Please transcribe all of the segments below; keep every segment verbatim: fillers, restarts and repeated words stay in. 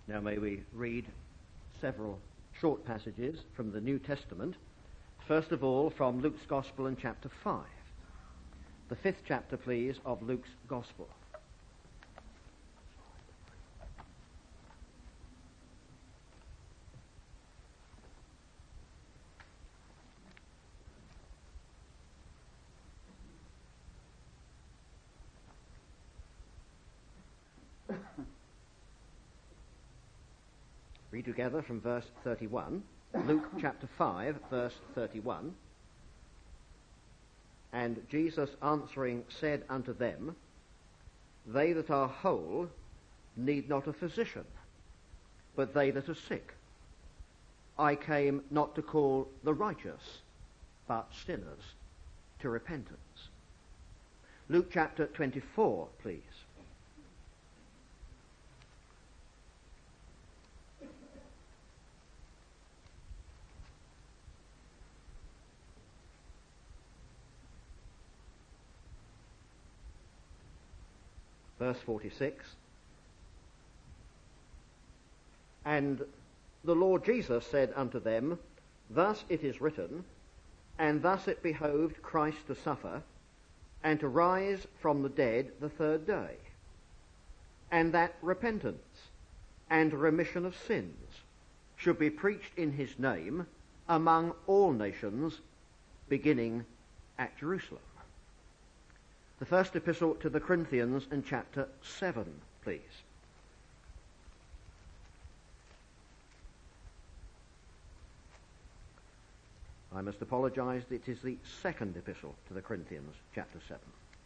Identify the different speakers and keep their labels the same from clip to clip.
Speaker 1: Now may we read several short passages from the New Testament. First of all, from Luke's Gospel in chapter five. The fifth chapter, please, of Luke's Gospel. Read together from verse thirty-one. Luke chapter five, verse thirty-one. And Jesus answering said unto them, They that are whole need not a physician, but they that are sick. I came not to call the righteous, but sinners to repentance. Luke chapter twenty-four, please. Verse forty-six, And the Lord Jesus said unto them, Thus it is written, and thus it behoved Christ to suffer, and to rise from the dead the third day, and that repentance and remission of sins should be preached in his name among all nations, beginning at Jerusalem. The first epistle to the Corinthians in chapter seven, please. I must apologise, it is the second epistle to the Corinthians, chapter seven.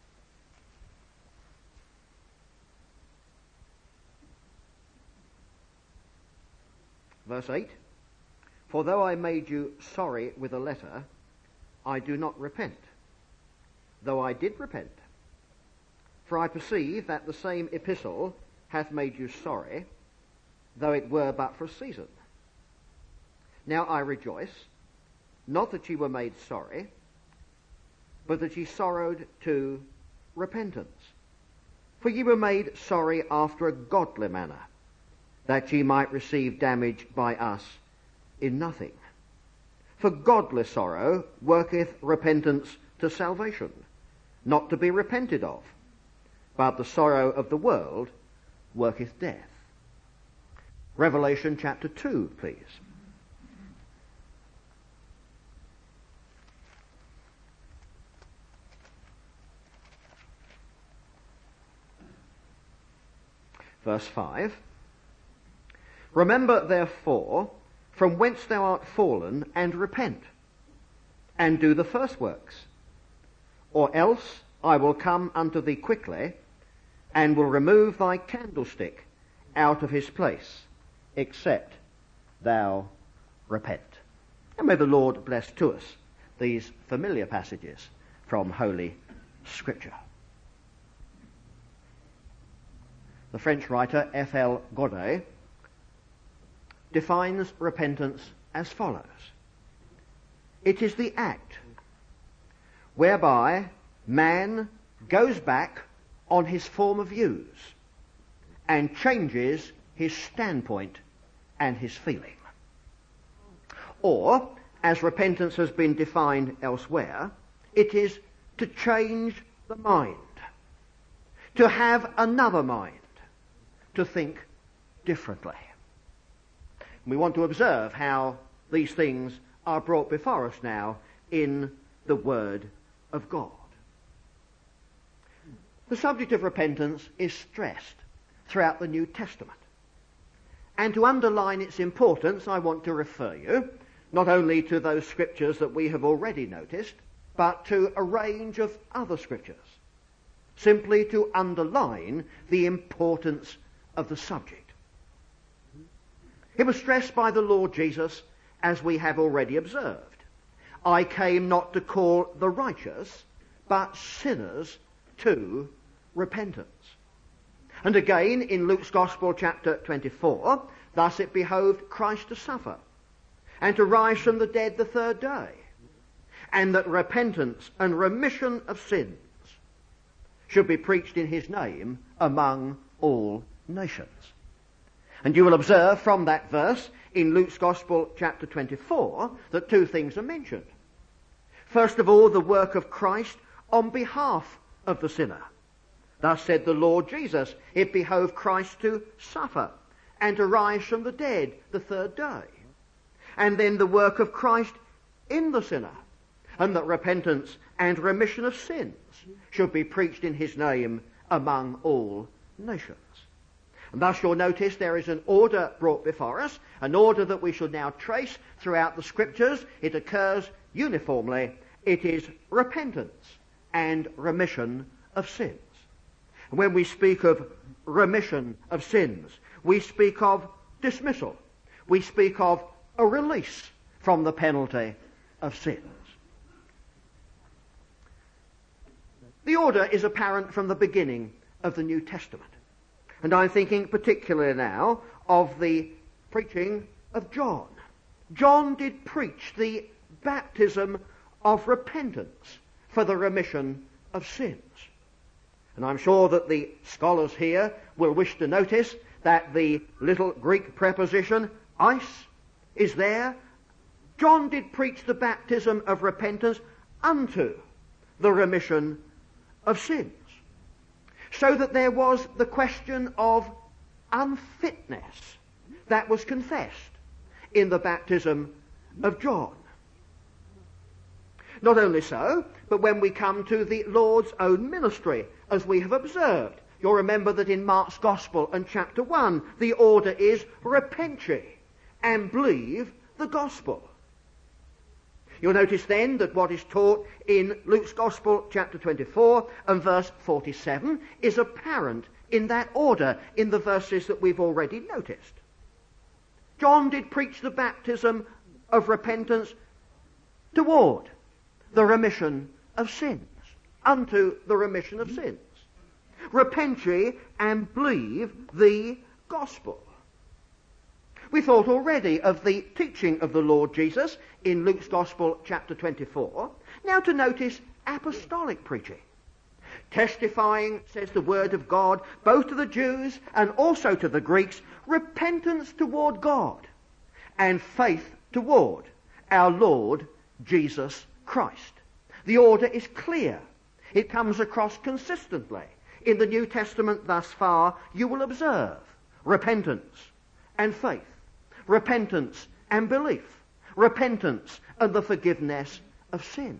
Speaker 1: Verse eight, For though I made you sorry with a letter, I do not repent, though I did repent. For I perceive that the same epistle hath made you sorry, though it were but for a season. Now I rejoice, not that ye were made sorry, but that ye sorrowed to repentance. For ye were made sorry after a godly manner, that ye might receive damage by us in nothing. For godly sorrow worketh repentance to salvation, not to be repented of, but the sorrow of the world worketh death. Revelation chapter two, please. Verse five. Remember therefore from whence thou art fallen, and repent, and do the first works, or else I will come unto thee quickly, and will remove thy candlestick out of his place, except thou repent. And may the Lord bless to us these familiar passages from Holy Scripture. The French writer F L Godet defines repentance as follows. It is the act whereby man goes back on his former views and changes his standpoint and his feeling. Or, as repentance has been defined elsewhere, it is to change the mind, to have another mind, to think differently. We want to observe how these things are brought before us now in the Word of God. The subject of repentance is stressed throughout the New Testament. And to underline its importance, I want to refer you not only to those scriptures that we have already noticed, but to a range of other scriptures, simply to underline the importance of the subject. It was stressed by the Lord Jesus, as we have already observed. I came not to call the righteous, but sinners to repentance. And again in Luke's Gospel chapter twenty-four, thus it behoved Christ to suffer, and to rise from the dead the third day, and that repentance and remission of sins should be preached in his name among all nations. And you will observe from that verse in Luke's Gospel chapter twenty-four that two things are mentioned. First of all, the work of Christ on behalf of the sinner. Thus said the Lord Jesus, it behoved Christ to suffer and to rise from the dead the third day. And then the work of Christ in the sinner, and that repentance and remission of sins should be preached in his name among all nations. And thus you'll notice there is an order brought before us, an order that we should now trace throughout the Scriptures. It occurs uniformly. It is repentance and remission of sins. When we speak of remission of sins, we speak of dismissal. We speak of a release from the penalty of sins. The order is apparent from the beginning of the New Testament. And I'm thinking particularly now of the preaching of John. John did preach the baptism of repentance for the remission of sins. And I'm sure that the scholars here will wish to notice that the little Greek preposition, eis, is there. John did preach the baptism of repentance unto the remission of sins. So that there was the question of unfitness that was confessed in the baptism of John. Not only so, but when we come to the Lord's own ministry, as we have observed, you'll remember that in Mark's Gospel and chapter one, the order is repent ye and believe the gospel. You'll notice then that what is taught in Luke's Gospel chapter twenty-four and verse forty-seven is apparent in that order in the verses that we've already noticed. John did preach the baptism of repentance toward the remission of sins, unto the remission of sins. Repent ye and believe the gospel. We thought already of the teaching of the Lord Jesus in Luke's Gospel chapter twenty-four. Now to notice apostolic preaching. Testifying, says the word of God, both to the Jews and also to the Greeks, repentance toward God and faith toward our Lord Jesus Christ. The order is clear. It comes across consistently. In the New Testament thus far, you will observe repentance and faith, repentance and belief, repentance and the forgiveness of sins.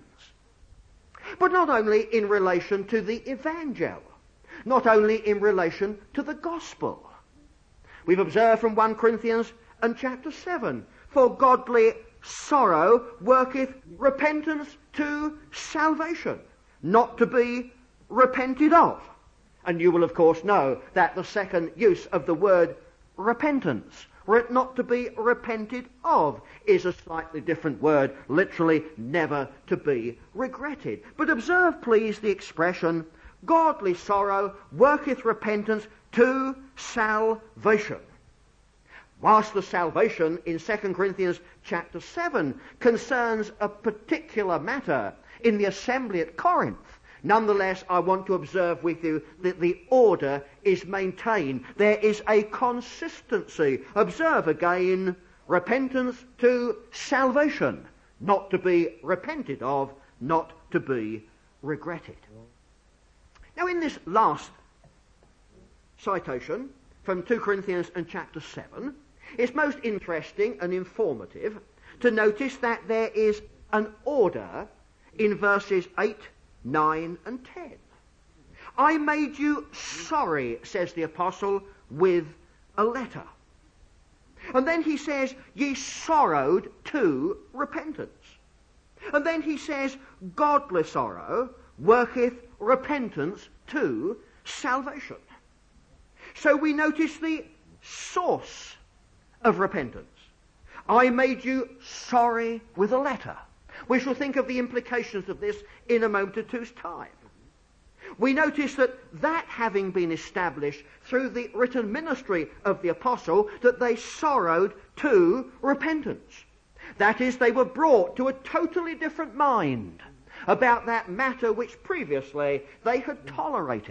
Speaker 1: But not only in relation to the evangel, not only in relation to the gospel. We've observed from First Corinthians and chapter seven, for godly sorrow worketh repentance to salvation, not to be repented of. And you will of course know that the second use of the word repentance, not to be repented of, is a slightly different word, literally never to be regretted. But observe please the expression, godly sorrow worketh repentance to salvation. Whilst the salvation in Second Corinthians chapter seven concerns a particular matter in the assembly at Corinth, nonetheless, I want to observe with you that the order is maintained. There is a consistency. Observe again, repentance to salvation, not to be repented of, not to be regretted. Now in this last citation from Second Corinthians and chapter seven, it's most interesting and informative to notice that there is an order in verses eight, nine and ten. I made you sorry, says the apostle, with a letter. And then he says, ye sorrowed to repentance. And then he says, godly sorrow worketh repentance to salvation. So we notice the source of repentance. I made you sorry with a letter. We shall think of the implications of this in a moment or two's time. We notice that that having been established through the written ministry of the apostle, that they sorrowed to repentance. That is, they were brought to a totally different mind about that matter which previously they had tolerated,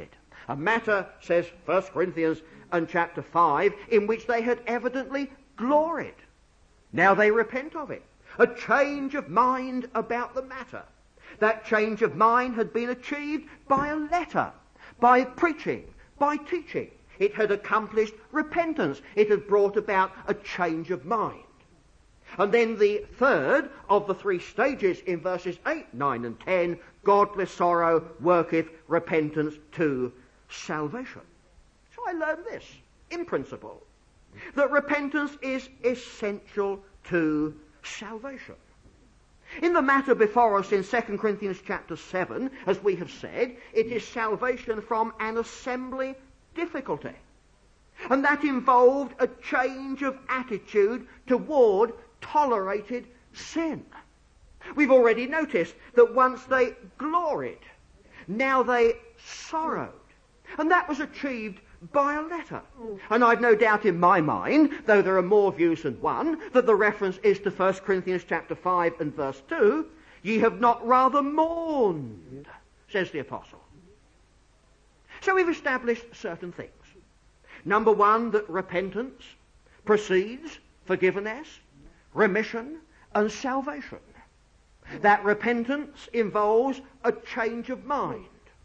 Speaker 1: A matter, says First Corinthians and chapter five, in which they had evidently gloried. Now they repent of it. A change of mind about the matter. That change of mind had been achieved by a letter, by preaching, by teaching. It had accomplished repentance. It had brought about a change of mind. And then the third of the three stages in verses eight, nine and ten, godly sorrow worketh repentance to salvation. So I learned this, in principle, that repentance is essential to salvation. In the matter before us in Second Corinthians chapter seven, as we have said, it is salvation from an assembly difficulty. And that involved a change of attitude toward tolerated sin. We've already noticed that once they gloried, now they sorrowed. And that was achieved by a letter. And I've no doubt in my mind, though there are more views than one, that the reference is to First Corinthians chapter five and verse two. Ye have not rather mourned, says the apostle. So we've established certain things. Number one, that repentance precedes forgiveness, remission, and salvation. That repentance involves a change of mind.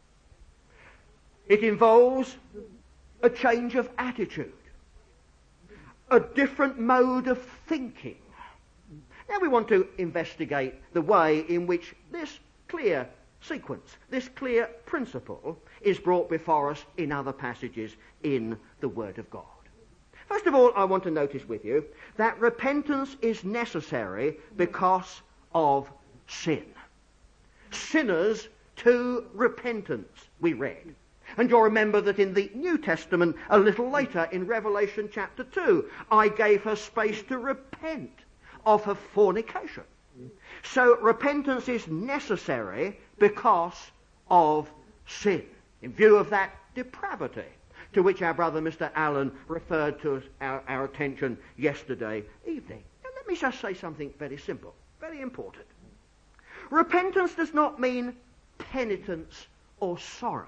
Speaker 1: It involves a change of attitude, a different mode of thinking. Now we want to investigate the way in which this clear sequence, this clear principle is brought before us in other passages in the Word of God. First of all, I want to notice with you that repentance is necessary because of sin. Sinners to repentance, we read. And you'll remember that in the New Testament, a little later in Revelation chapter two, I gave her space to repent of her fornication. So repentance is necessary because of sin, in view of that depravity to which our brother Mister Allen referred to our, our attention yesterday evening. Now let me just say something very simple, very important. Repentance does not mean penitence or sorrow.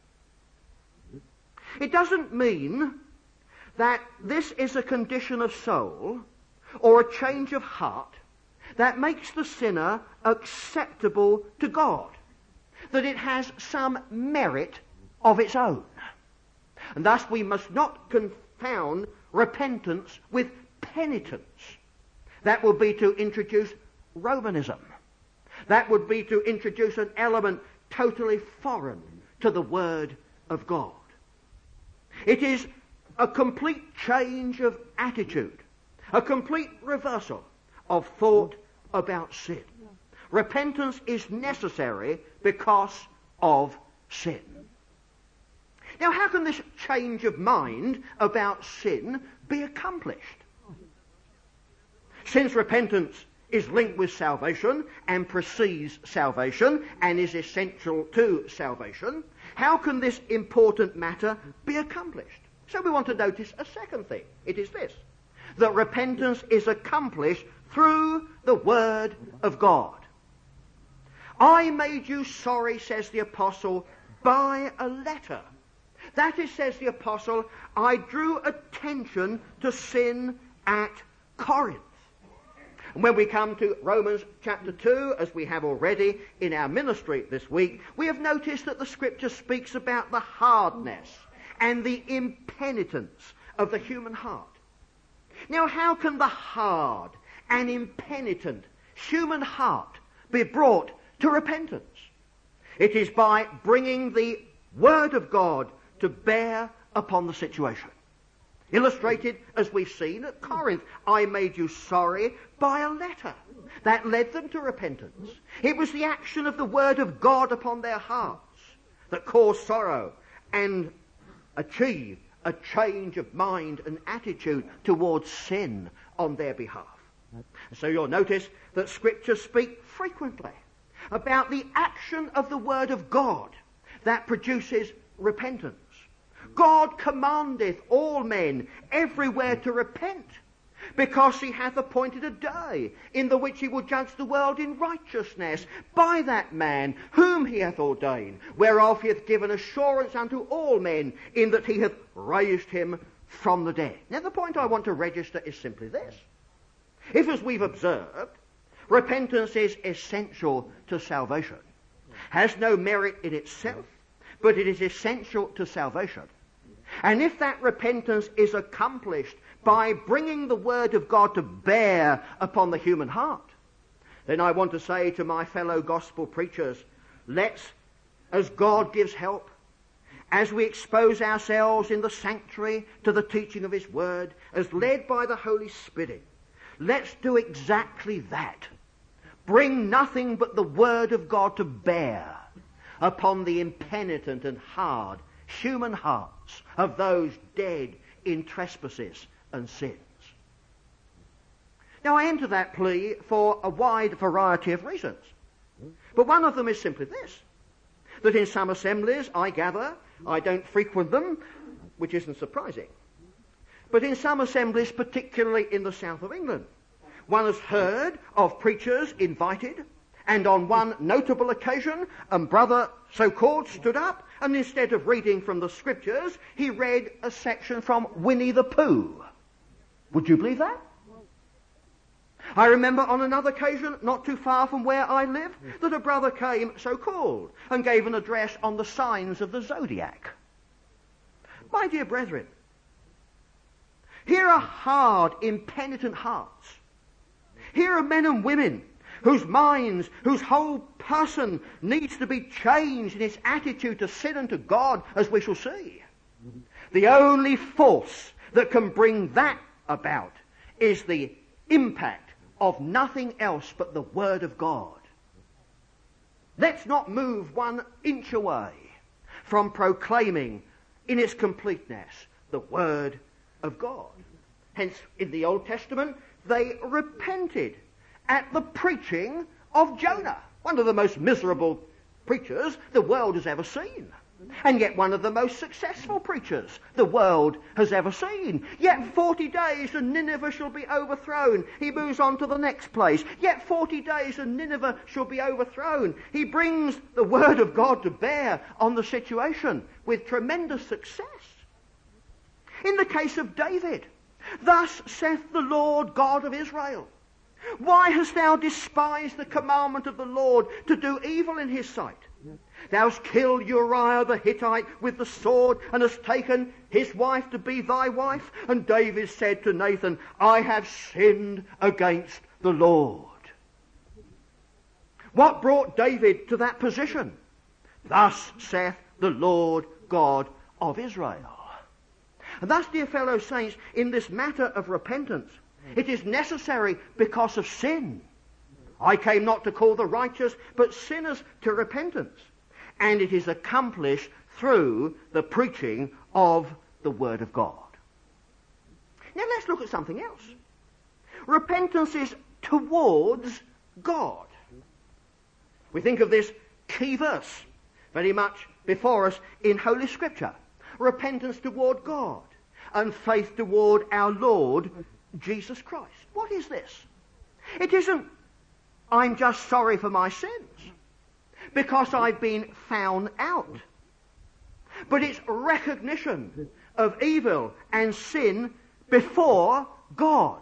Speaker 1: It doesn't mean that this is a condition of soul or a change of heart that makes the sinner acceptable to God, that it has some merit of its own. And thus we must not confound repentance with penitence. That would be to introduce Romanism. That would be to introduce an element totally foreign to the Word of God. It is a complete change of attitude, a complete reversal of thought about sin. Repentance is necessary because of sin. Now, how can this change of mind about sin be accomplished? Since repentance is linked with salvation and precedes salvation and is essential to salvation, how can this important matter be accomplished? So we want to notice a second thing. It is this, that repentance is accomplished through the Word of God. I made you sorry, says the apostle, by a letter. That is, says the apostle, I drew attention to sin at Corinth. And when we come to Romans chapter two, as we have already in our ministry this week, we have noticed that the Scripture speaks about the hardness and the impenitence of the human heart. Now, how can the hard and impenitent human heart be brought to repentance? It is by bringing the Word of God to bear upon the situation. Illustrated, as we've seen at Corinth, I made you sorry by a letter. That led them to repentance. It was the action of the Word of God upon their hearts that caused sorrow and achieved a change of mind and attitude towards sin on their behalf. So you'll notice that Scriptures speak frequently about the action of the Word of God that produces repentance. God commandeth all men everywhere to repent, because he hath appointed a day in the which he will judge the world in righteousness by that man whom he hath ordained, whereof he hath given assurance unto all men, in that he hath raised him from the dead. Now the point I want to register is simply this. If, as we've observed, repentance is essential to salvation, has no merit in itself, but it is essential to salvation, and if that repentance is accomplished by bringing the Word of God to bear upon the human heart, then I want to say to my fellow gospel preachers, let's, as God gives help, as we expose ourselves in the sanctuary to the teaching of his Word, as led by the Holy Spirit, let's do exactly that. Bring nothing but the Word of God to bear upon the impenitent and hard human hearts of those dead in trespasses and sins. Now I enter that plea for a wide variety of reasons. But one of them is simply this, that in some assemblies, I gather, I don't frequent them, which isn't surprising, but in some assemblies, particularly in the south of England, one has heard of preachers invited, and on one notable occasion, a brother so-called stood up, and instead of reading from the scriptures, he read a section from Winnie the Pooh. Would you believe that? I remember on another occasion, not too far from where I live, that a brother came, so-called, and gave an address on the signs of the zodiac. My dear brethren, here are hard, impenitent hearts. Here are men and women whose minds, whose whole person needs to be changed in its attitude to sin and to God, as we shall see. The only force that can bring that about is the impact of nothing else but the Word of God. Let's not move one inch away from proclaiming in its completeness the Word of God. Hence, in the Old Testament, they repented at the preaching of Jonah, one of the most miserable preachers the world has ever seen, and yet one of the most successful preachers the world has ever seen. Yet forty days and Nineveh shall be overthrown. He moves on to the next place. Yet forty days and Nineveh shall be overthrown. He brings the Word of God to bear on the situation with tremendous success. In the case of David, thus saith the Lord God of Israel, why hast thou despised the commandment of the Lord to do evil in his sight? Thou hast killed Uriah the Hittite with the sword, and hast taken his wife to be thy wife. And David said to Nathan, I have sinned against the Lord. What brought David to that position? Thus saith the Lord God of Israel. And thus, dear fellow saints, in this matter of repentance, it is necessary because of sin. I came not to call the righteous, but sinners to repentance. And it is accomplished through the preaching of the Word of God. Now let's look at something else. Repentance is towards God. We think of this key verse very much before us in Holy Scripture. Repentance toward God and faith toward our Lord Jesus Christ. What is this? It isn't, I'm just sorry for my sins because I've been found out. But it's recognition of evil and sin before God.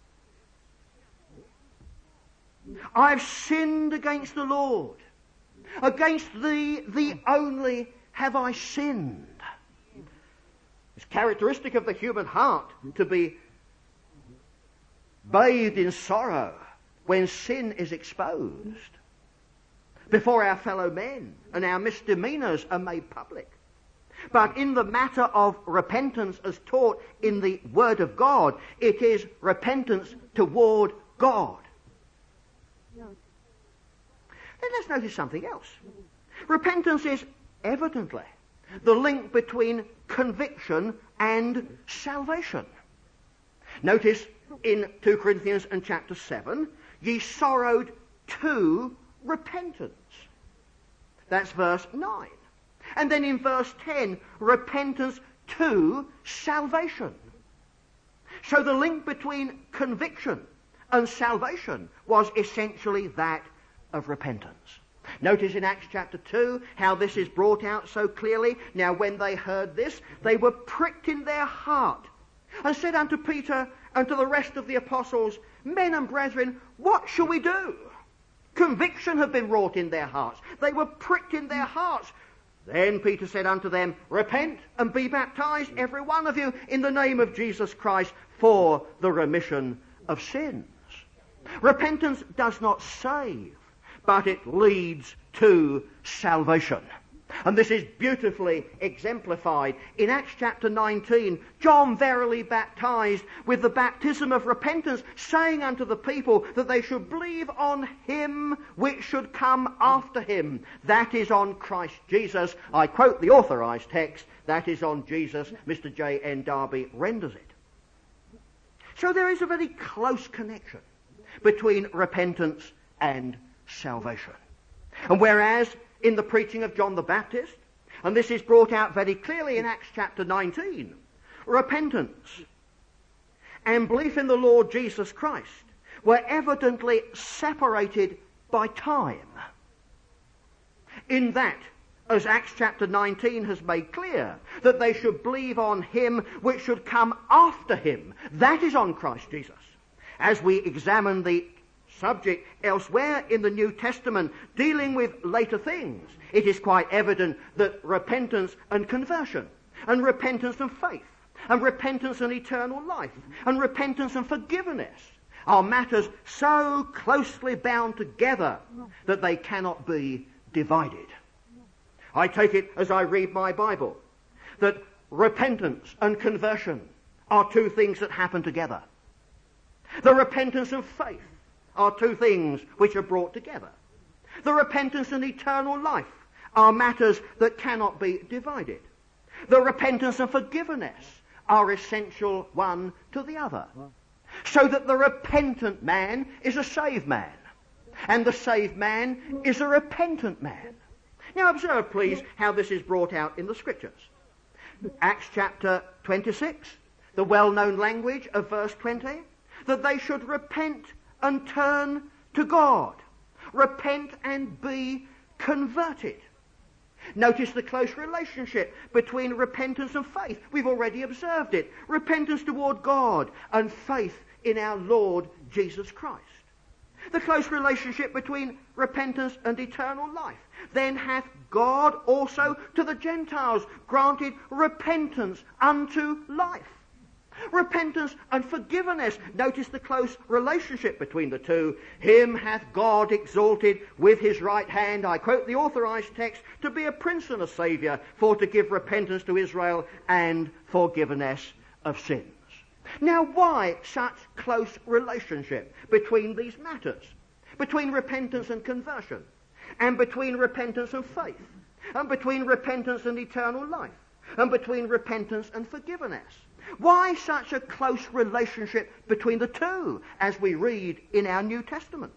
Speaker 1: I've sinned against the Lord. Against thee, thee only, have I sinned. It's characteristic of the human heart to be bathed in sorrow when sin is exposed before our fellow men and our misdemeanors are made public. But in the matter of repentance as taught in the Word of God, it is repentance toward God. No. Then let's notice something else. Repentance is evidently the link between conviction and salvation. Notice in two Corinthians and chapter seven, ye sorrowed to repentance. That's verse nine. And then in verse ten, repentance to salvation. So the link between conviction and salvation was essentially that of repentance. Notice in Acts chapter two how this is brought out so clearly. Now when they heard this, they were pricked in their heart, and said unto Peter and to the rest of the apostles, Men and brethren, what shall we do? Conviction had been wrought in their hearts. They were pricked in their hearts. Then Peter said unto them, Repent and be baptized, every one of you, in the name of Jesus Christ, for the remission of sins. Repentance does not save, but it leads to salvation. And this is beautifully exemplified in Acts chapter nineteen. John verily baptized with the baptism of repentance, saying unto the people that they should believe on him which should come after him. That is on Christ Jesus. I quote the authorized text. That is on Jesus. Mister J N Darby renders it. So there is a very close connection between repentance and salvation. And whereas in the preaching of John the Baptist, and this is brought out very clearly in Acts chapter nineteen, repentance and belief in the Lord Jesus Christ were evidently separated by time. In that, as Acts chapter nineteen has made clear, that they should believe on him which should come after him. That is on Christ Jesus. As we examine the subject elsewhere in the New Testament dealing with later things, it is quite evident that repentance and conversion, and repentance and faith, and repentance and eternal life, and repentance and forgiveness are matters so closely bound together that they cannot be divided. I take it as I read my Bible that repentance and conversion are two things that happen together. The repentance and faith are two things which are brought together. The repentance and eternal life are matters that cannot be divided. The repentance and forgiveness are essential one to the other. So that the repentant man is a saved man, and the saved man is a repentant man. Now observe, please, how this is brought out in the Scriptures. Acts chapter twenty-six, the well-known language of verse twenty, that they should repent and turn to God. Repent and be converted. Notice the close relationship between repentance and faith. We've already observed it. Repentance toward God and faith in our Lord Jesus Christ. The close relationship between repentance and eternal life. Then hath God also to the Gentiles granted repentance unto life. Repentance and forgiveness. Notice the close relationship between the two. Him hath God exalted with his right hand, I quote the authorized text, to be a prince and a saviour, for to give repentance to Israel and forgiveness of sins. Now why such close relationship between these matters? Between repentance and conversion, and between repentance and faith, and between repentance and eternal life, and between repentance and forgiveness? Why such a close relationship between the two as we read in our New Testaments?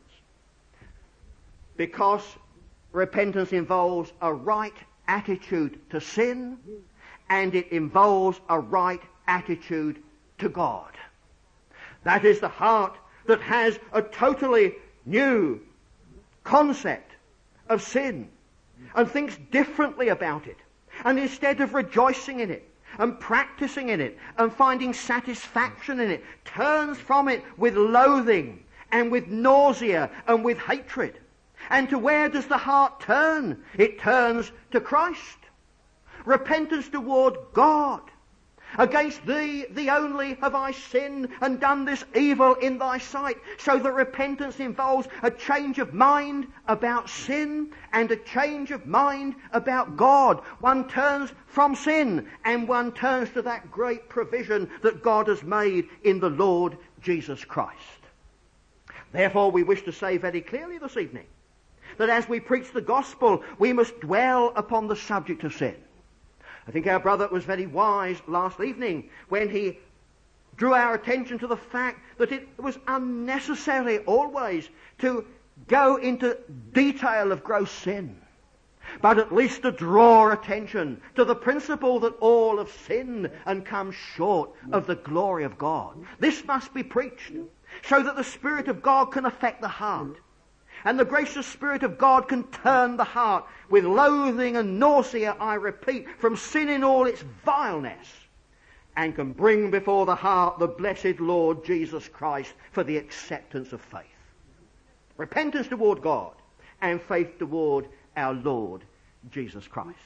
Speaker 1: Because repentance involves a right attitude to sin, and it involves a right attitude to God. That is the heart that has a totally new concept of sin and thinks differently about it. And instead of rejoicing in it and practicing in it and finding satisfaction in it, turns from it with loathing and with nausea and with hatred. And to where does the heart turn? It turns to Christ. Repentance toward God. Against thee, thee only, have I sinned and done this evil in thy sight. So that repentance involves a change of mind about sin and a change of mind about God. One turns from sin and one turns to that great provision that God has made in the Lord Jesus Christ. Therefore, we wish to say very clearly this evening that as we preach the gospel, we must dwell upon the subject of sin. I think our brother was very wise last evening when he drew our attention to the fact that it was unnecessary always to go into detail of gross sin. but at least to draw attention to the principle that all have sinned and come short of the glory of God. This must be preached so that the Spirit of God can affect the heart. And the gracious Spirit of God can turn the heart with loathing and nausea, I repeat, from sin in all its vileness, and can bring before the heart the blessed Lord Jesus Christ for the acceptance of faith. Repentance toward God and faith toward our Lord Jesus Christ.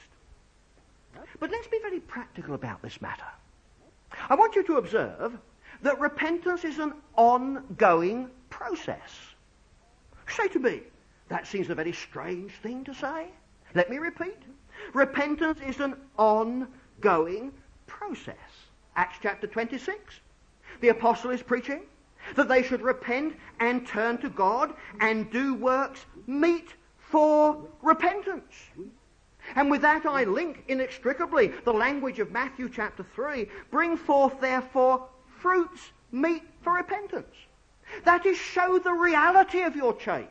Speaker 1: But let's be very practical about this matter. I want you to observe that repentance is an ongoing process. Say to me, that seems a very strange thing to say. Let me repeat. Repentance is an ongoing process. Acts chapter twenty-six. The apostle is preaching that they should repent and turn to God and do works meet for repentance. And with that I link inextricably the language of Matthew chapter three. Bring forth therefore fruits meet for repentance. That is, show the reality of your change.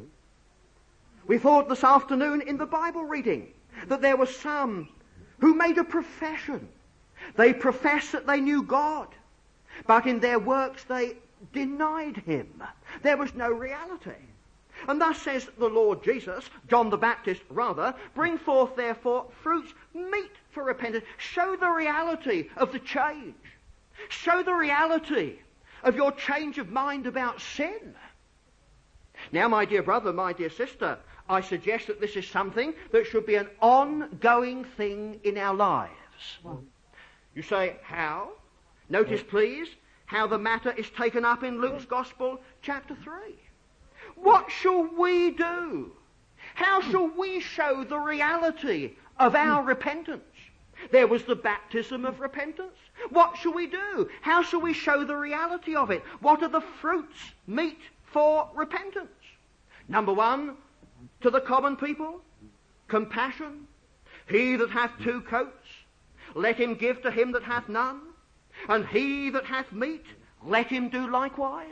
Speaker 1: We thought this afternoon in the Bible reading that there were some who made a profession. They professed that they knew God, but in their works they denied him. There was no reality. And thus says the Lord Jesus, John the Baptist rather, bring forth therefore fruits meet for repentance. Show the reality of the change. Show the reality of your change of mind about sin. Now, my dear brother, my dear sister, I suggest that this is something that should be an ongoing thing in our lives. You say, how? Notice, please, how the matter is taken up in Luke's Gospel, chapter three. What shall we do? How shall we show the reality of our repentance? There was the baptism of repentance. What shall we do? How shall we show the reality of it? What are the fruits meet for repentance? Number one, to the common people, compassion. He that hath two coats, let him give to him that hath none. And he that hath meat, let him do likewise.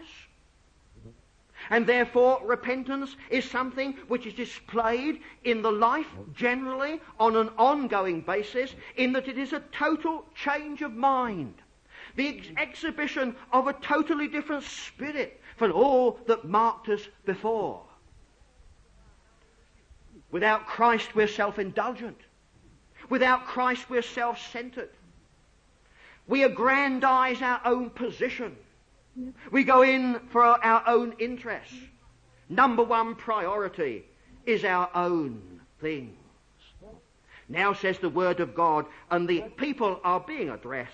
Speaker 1: And therefore repentance is something which is displayed in the life generally on an ongoing basis, in that it is a total change of mind. The ex- exhibition of a totally different spirit from all that marked us before. Without Christ we're self-indulgent. Without Christ we're self-centered. We aggrandize our own position. We go in for our own interests. Number one priority is our own things. Now says the Word of God, and the people are being addressed.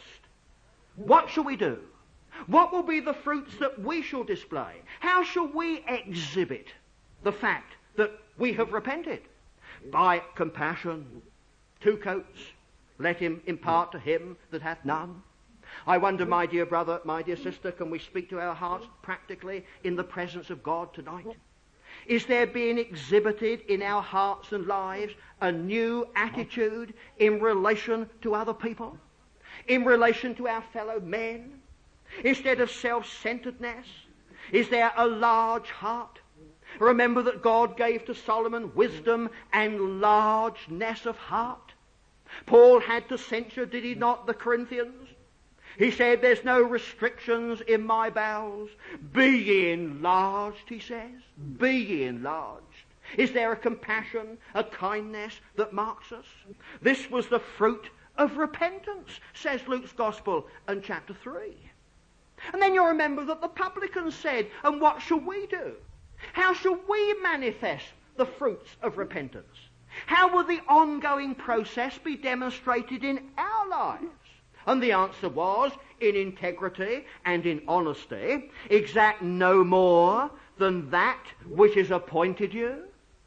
Speaker 1: What shall we do? What will be the fruits that we shall display? How shall we exhibit the fact that we have repented? By compassion. Two coats, let him impart to him that hath none. I wonder, my dear brother, my dear sister, can we speak to our hearts practically in the presence of God tonight? Is there being exhibited in our hearts and lives a new attitude in relation to other people? In relation to our fellow men? Instead of self-centeredness, is there a large heart? Remember that God gave to Solomon wisdom and largeness of heart. Paul had to censure, did he not, the Corinthians? He said, there's no restrictions in my bowels. Be ye enlarged, he says. Be ye enlarged. Is there a compassion, a kindness that marks us? This was the fruit of repentance, says Luke's Gospel in chapter three. And then you remember that the publican said, and what shall we do? How shall we manifest the fruits of repentance? How will the ongoing process be demonstrated in our lives? And the answer was, in integrity and in honesty, exact no more than that which is appointed you.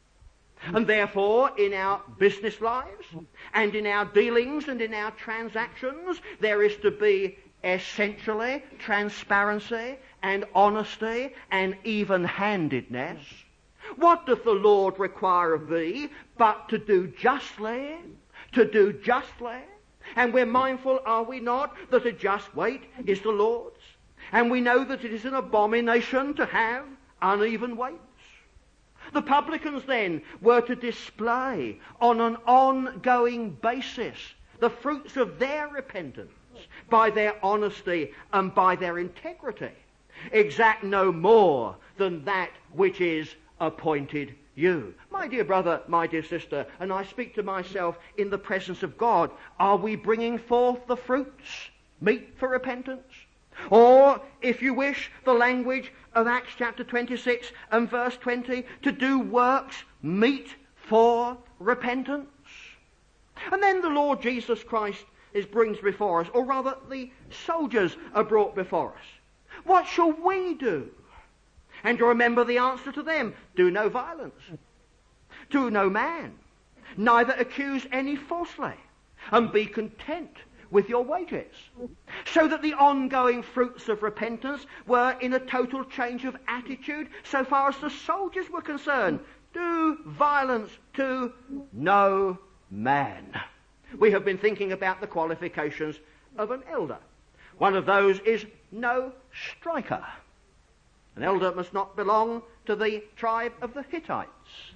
Speaker 1: And therefore, in our business lives and in our dealings and in our transactions, there is to be essentially transparency and honesty and even-handedness. What doth the Lord require of thee but to do justly, to do justly? And we're mindful, are we not, that a just weight is the Lord's? And we know that it is an abomination to have uneven weights. The publicans then were to display on an ongoing basis the fruits of their repentance by their honesty and by their integrity. Exact no more than that which is appointed you. My dear brother, my dear sister, and I speak to myself in the presence of God, are we bringing forth the fruits meet for repentance? Or, if you wish, the language of Acts chapter twenty-six and verse twenty, to do works meet for repentance. And then the Lord Jesus Christ is brings before us, or rather the soldiers are brought before us. What shall we do? And you remember the answer to them: do no violence, to no man, neither accuse any falsely, and be content with your wages. So that the ongoing fruits of repentance were in a total change of attitude so far as the soldiers were concerned. Do violence to no man. We have been thinking about the qualifications of an elder. One of those is no striker. An elder must not belong to the tribe of the Hittites.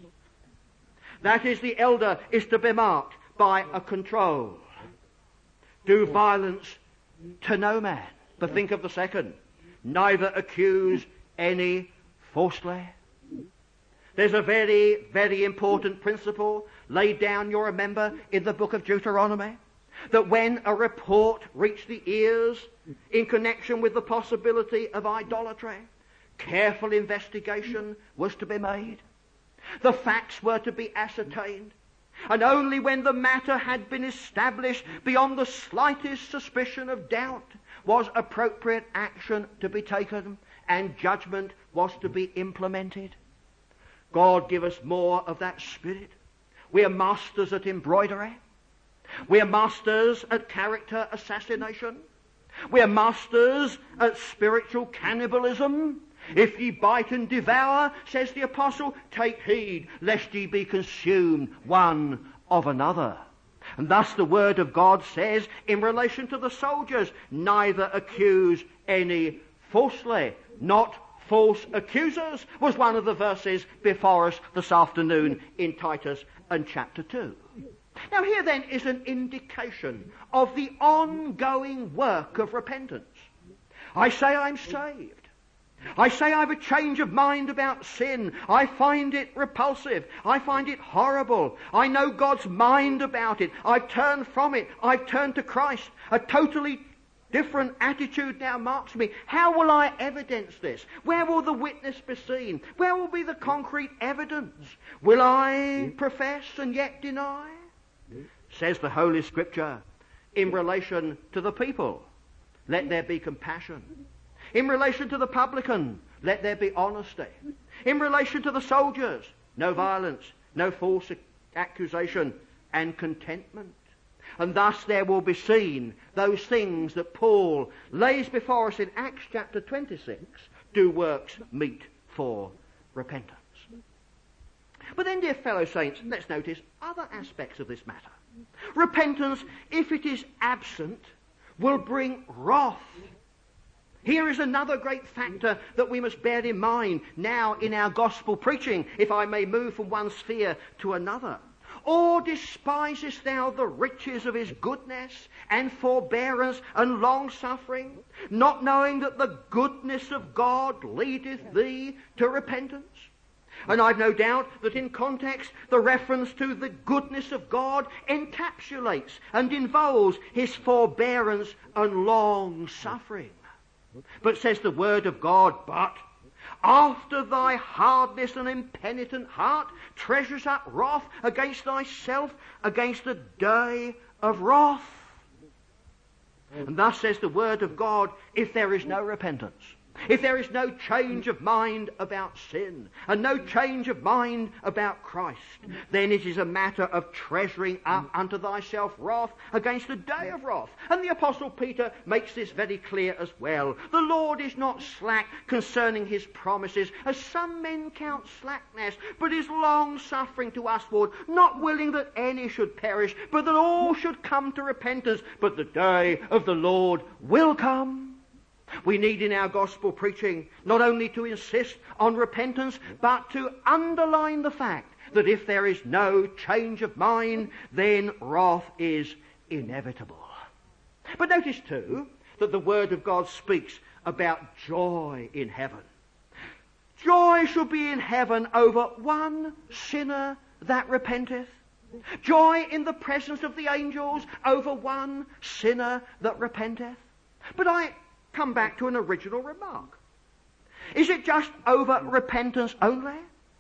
Speaker 1: That is, the elder is to be marked by a control. Do violence to no man. But think of the second. Neither accuse any falsely. There's a very, very important principle laid down, you'll remember, in the book of Deuteronomy, that when a report reached the ears in connection with the possibility of idolatry, careful investigation was to be made. The facts were to be ascertained. And only when the matter had been established beyond the slightest suspicion of doubt was appropriate action to be taken and judgment was to be implemented. God give us more of that spirit. We are masters at embroidery. We are masters at character assassination. We are masters at spiritual cannibalism. If ye bite and devour, says the apostle, take heed lest ye be consumed one of another. And thus the word of God says in relation to the soldiers, neither accuse any falsely. Not false accusers was one of the verses before us this afternoon in Titus and chapter two. Now here then is an indication of the ongoing work of repentance. I say I'm saved. I say I have a change of mind about sin. I find it repulsive. I find it horrible. I know God's mind about it. I've turned from it. I've turned to Christ. A totally different attitude now marks me. How will I evidence this? Where will the witness be seen? Where will be the concrete evidence? Will I profess and yet deny? Says the Holy Scripture, in relation to the people, let there be compassion. In relation to the publican, let there be honesty. In relation to the soldiers, no violence, no false accusation, and contentment. And thus there will be seen those things that Paul lays before us in Acts chapter twenty-six, do works meet for repentance. But then, dear fellow saints, let's notice other aspects of this matter. Repentance, if it is absent, will bring wrath. Here is another great factor that we must bear in mind now in our gospel preaching, if I may move from one sphere to another. Or despisest thou the riches of his goodness and forbearance and long-suffering, not knowing that the goodness of God leadeth thee to repentance? And I've no doubt that in context the reference to the goodness of God encapsulates and involves his forbearance and long-suffering. But says the word of God, but after thy hardness and impenitent heart treasures up wrath against thyself, against the day of wrath. And thus says the word of God, if there is no repentance, if there is no change of mind about sin and no change of mind about Christ, then it is a matter of treasuring up unto thyself wrath against the day of wrath. And the Apostle Peter makes this very clear as well. The Lord is not slack concerning his promises, as some men count slackness, but is long-suffering to usward, not willing that any should perish, but that all should come to repentance. But the day of the Lord will come. We need in our gospel preaching not only to insist on repentance, but to underline the fact that if there is no change of mind, then wrath is inevitable. But notice too that the Word of God speaks about joy in heaven. Joy shall be in heaven over one sinner that repenteth. Joy in the presence of the angels over one sinner that repenteth. But I come back to an original remark. Is it just over repentance only?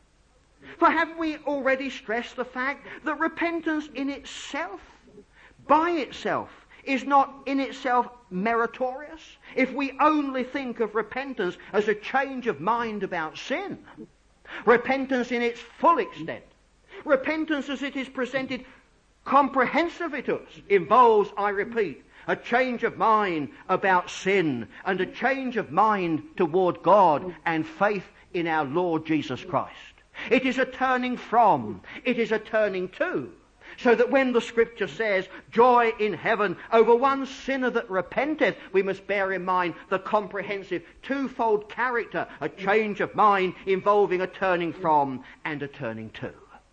Speaker 1: For haven't we already stressed the fact that repentance in itself, by itself, is not in itself meritorious? If we only think of repentance as a change of mind about sin, repentance in its full extent, repentance as it is presented comprehensively to us, involves, I repeat, a change of mind about sin and a change of mind toward God and faith in our Lord Jesus Christ. It is a turning from, it is a turning to, so that when the Scripture says joy in heaven over one sinner that repenteth, we must bear in mind the comprehensive twofold character, a change of mind involving a turning from and a turning to.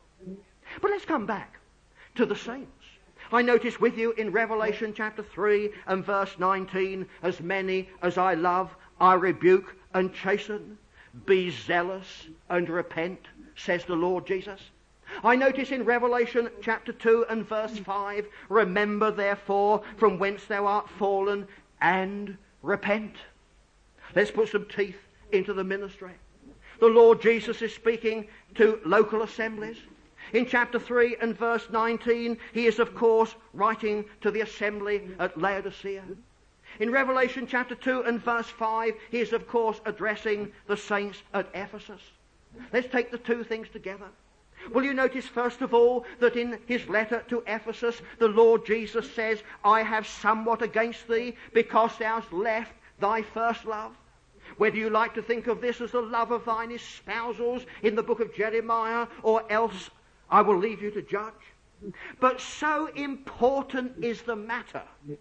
Speaker 1: But let's come back to the saints. I notice with you in Revelation chapter three and verse nineteen, as many as I love, I rebuke and chasten. Be zealous and repent, says the Lord Jesus. I notice in Revelation chapter two and verse five, remember therefore from whence thou art fallen and repent. Let's put some teeth into the ministry. The Lord Jesus is speaking to local assemblies. In chapter three and verse nineteen, he is of course writing to the assembly at Laodicea. In Revelation chapter two and verse five, he is of course addressing the saints at Ephesus. Let's take the two things together. Will you notice first of all that in his letter to Ephesus, the Lord Jesus says, I have somewhat against thee because thou hast left thy first love. Whether you like to think of this as the love of thine espousals in the book of Jeremiah, or else I will leave you to judge. But so important is the matter,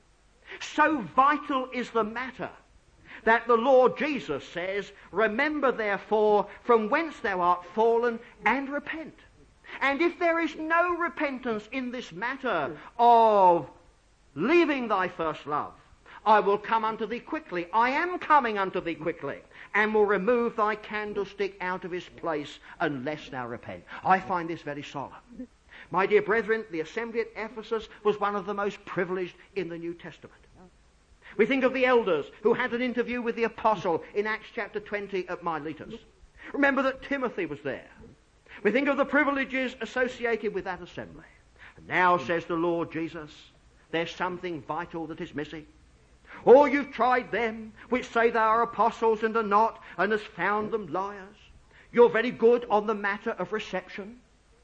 Speaker 1: so vital is the matter, that the Lord Jesus says, remember therefore from whence thou art fallen and repent. And if there is no repentance in this matter of leaving thy first love, I will come unto thee quickly. I am coming unto thee quickly, and will remove thy candlestick out of his place unless thou repent. I find this very solemn. My dear brethren, the assembly at Ephesus was one of the most privileged in the New Testament. We think of the elders who had an interview with the apostle in Acts chapter twenty at Miletus. Remember that Timothy was there. We think of the privileges associated with that assembly. And now, says the Lord Jesus, there's something vital that is missing. Or you've tried them which say they are apostles and are not, and has found them liars. You're very good on the matter of reception.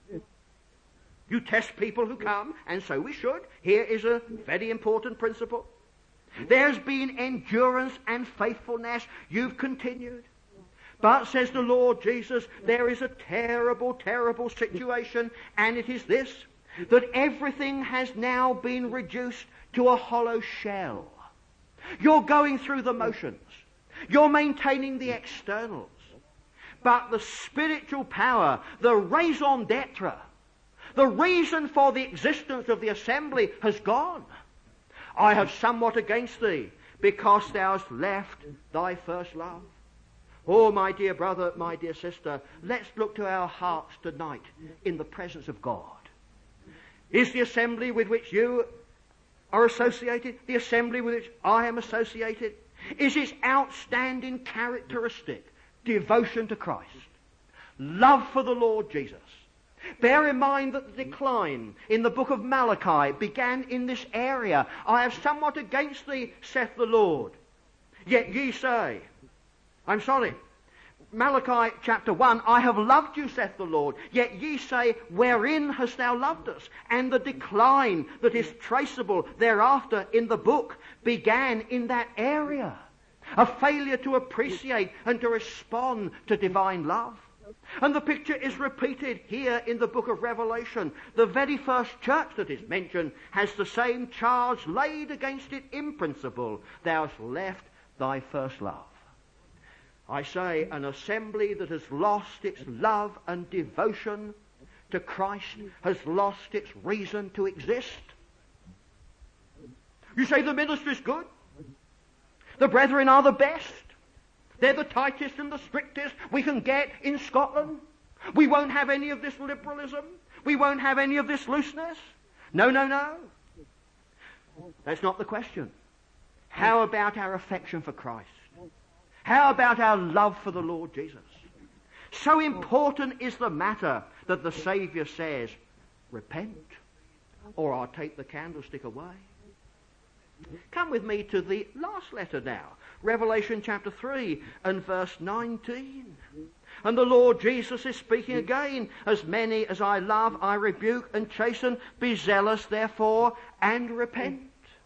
Speaker 1: You test people who come, and so we should. Here is a very important principle. There's been endurance and faithfulness. You've continued. But, says the Lord Jesus, there is a terrible, terrible situation, and it is this, that everything has now been reduced to a hollow shell. You're going through the motions. You're maintaining the externals. But the spiritual power, the raison d'etre, the reason for the existence of the assembly has gone. I have somewhat against thee, because thou hast left thy first love. Oh, my dear brother, my dear sister, let's look to our hearts tonight in the presence of God. Is the assembly with which you are associated, the assembly with which I am associated, is its outstanding characteristic devotion to Christ, love for the Lord Jesus? Bear in mind that the decline in the book of Malachi began in this area. I have somewhat against thee, saith the Lord. Yet ye say, I'm sorry, Malachi chapter one, I have loved you, saith the Lord. Yet ye say, wherein hast thou loved us? And the decline that is traceable thereafter in the book began in that area. A failure to appreciate and to respond to divine love. And the picture is repeated here in the book of Revelation. The very first church that is mentioned has the same charge laid against it in principle. Thou hast left thy first love. I say, an assembly that has lost its love and devotion to Christ has lost its reason to exist. You say the ministry's good. The brethren are the best. They're the tightest and the strictest we can get in Scotland. We won't have any of this liberalism. We won't have any of this looseness. No, no, no. That's not the question. How about our affection for Christ? How about our love for the Lord Jesus? So important is the matter that the Saviour says, repent, or I'll take the candlestick away. Come with me to the last letter now, Revelation chapter three and verse nineteen. And the Lord Jesus is speaking again, as many as I love, I rebuke and chasten. Be zealous, therefore, and repent.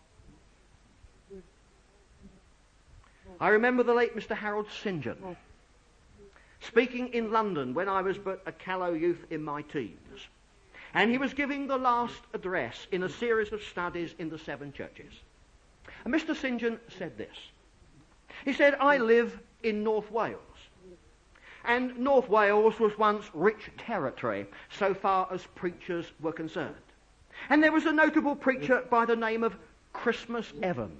Speaker 1: I remember the late Mister Harold St John speaking in London when I was but a callow youth in my teens. And he was giving the last address in a series of studies in the seven churches. And Mister St John said this. He said, I live in North Wales. And North Wales was once rich territory so far as preachers were concerned. And there was a notable preacher by the name of Christmas Evans.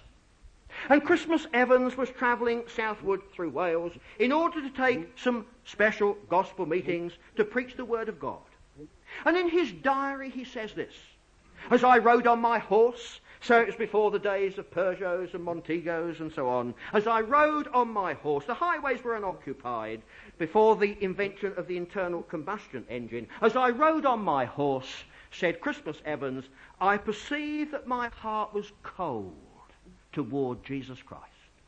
Speaker 1: And Christmas Evans was travelling southward through Wales in order to take some special gospel meetings to preach the word of God. And in his diary he says this, as I rode on my horse, so it was before the days of Peugeots and Montegos and so on, as I rode on my horse, the highways were unoccupied before the invention of the internal combustion engine. As I rode on my horse, said Christmas Evans, I perceived that my heart was cold toward Jesus Christ.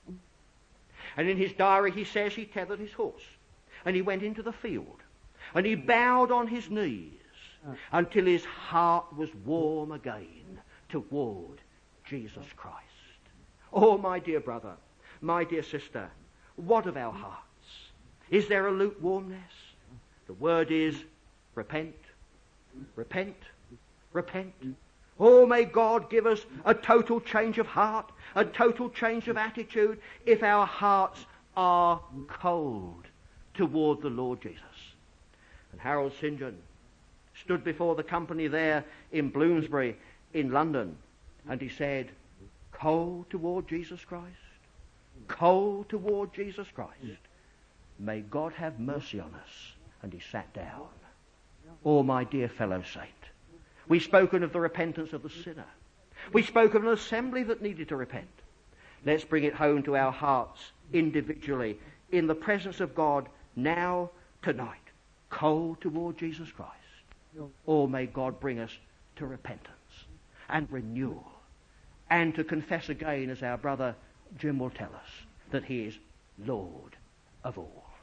Speaker 1: And in his diary he says he tethered his horse and he went into the field and he bowed on his knees until his heart was warm again toward Jesus Christ. Oh, my dear brother, my dear sister, what of our hearts? Is there a lukewarmness? The word is repent, repent, repent. Oh, may God give us a total change of heart, a total change of attitude if our hearts are cold toward the Lord Jesus. And Harold St John stood before the company there in Bloomsbury in London and he said, cold toward Jesus Christ, cold toward Jesus Christ. May God have mercy on us. And he sat down. Oh, my dear fellow saint, we've spoken of the repentance of the sinner. We spoke of an assembly that needed to repent. Let's bring it home to our hearts individually in the presence of God now, tonight. Cold toward Jesus Christ. Or may God bring us to repentance and renewal and to confess again, as our brother Jim will tell us, that he is Lord of all.